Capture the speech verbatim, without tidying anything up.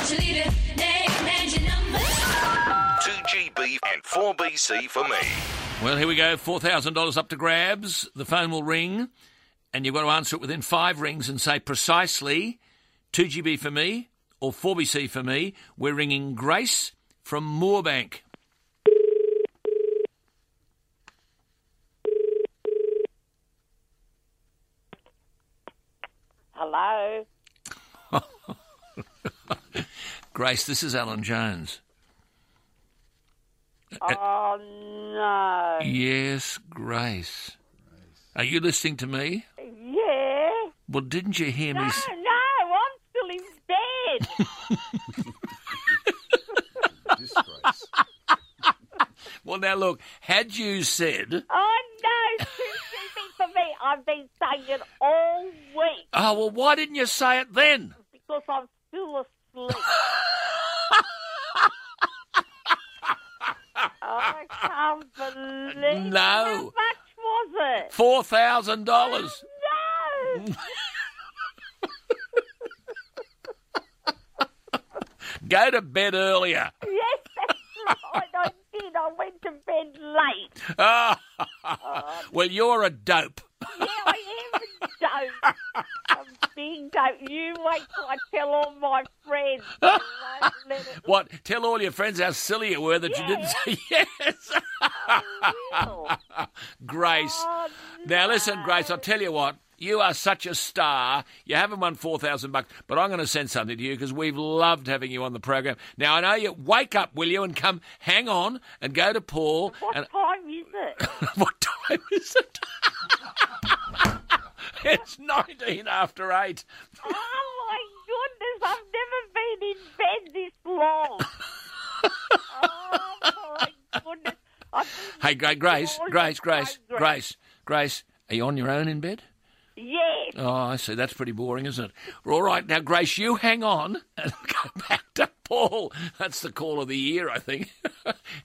Once you leave it, name and your number. two G B and four B C for me. Well, here we go. four thousand dollars up to grabs. The phone will ring, and you've got to answer it within five rings and say precisely two G B for me or four B C for me. We're ringing Grace from Moorbank. Hello? Grace, this is Alan Jones. Oh, no. Yes, Grace. Are you listening to me? Yeah? Well, didn't you hear No, me... s- no, I'm still in bed. Disgrace. Well, now, look, had you said... Oh, no, two G B for me. I've been saying it all week Oh, well, why didn't you say it then? because I'm still asleep. I can't believe No. How much was it? four thousand dollars. No. Go to bed earlier. Yes, that's right. I did. I went to bed late. Ah, well, you're a dope. Yeah, I am a dope. I'm being dope. You wait till I tell all my friends. They won't let it. What? Tell all your friends how silly you were that you didn't say yes. I will. Grace. Oh, Now, listen, no. Grace, I'll tell you what. You are such a star. You haven't won four thousand bucks, but I'm going to send something to you because we've loved having you on the program. Now, I know you. Wake up, will you, and come hang on and go to Paul. What and, time is it? What time is it? It's nineteen after eight. Oh, my goodness. I've never been in bed this long. Oh, my goodness. I've been Hey, Gra- Grace, all Grace, the Grace, program. Grace, Grace, are you on your own in bed? Yes. Oh, I see. That's pretty boring, isn't it? All right. Now, Grace, you hang on and go back to Paul. That's the call of the year, I think.